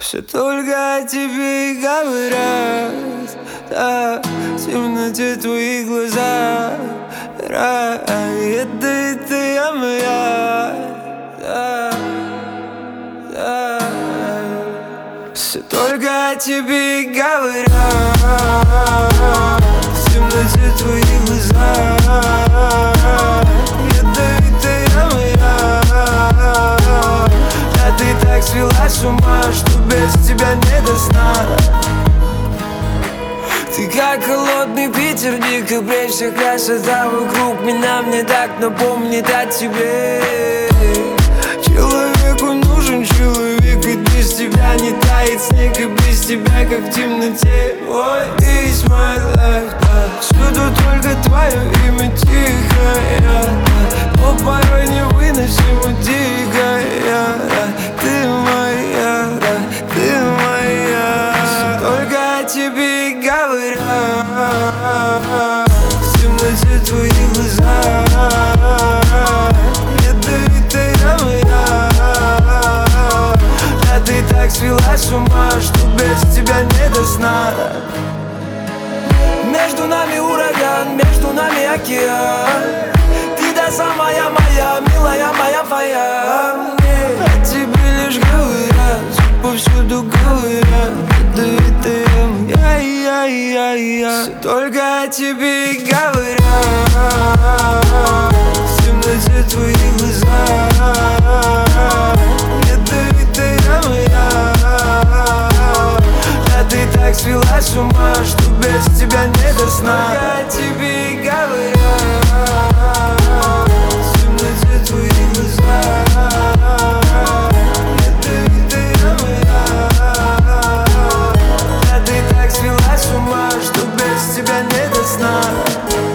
Все только о тебе и говорят, да, в темноте твоих глаза. Это я моя, да, да. Все только о тебе и говорят, в темноте твоих глаза. Это я моя, да, ты так свела с ума, что без тебя не до сна. Ты как холодный ветер, в декабре вся красота вокруг меня мне так напомнит о тебе. Человеку нужен человек, ведь без тебя не тает снег, и без тебя как в темноте. Ой, it's my life, да. Всюду только твое имя тихое, да. Но порой невыносимо дикая, да. Ты моя, да, ты моя. Все только о тебе и говорят, в темноте твоих глаза. Это я моя, да, ты так свела с ума, что без тебя не до сна. Между нами ураган, между нами океан. Ты да самая моя, милая моя твоя. О тебе лишь говорят, повсюду говорят. Это я. Все только о тебе и говорят, в темноте твоих глаза. Это я моя, да, ты так свела с ума, что без тебя не до сна. О тебе и говорят, в темноте твоих глаза. Это я моя, да, ты так свела с ума, что без тебя не до сна.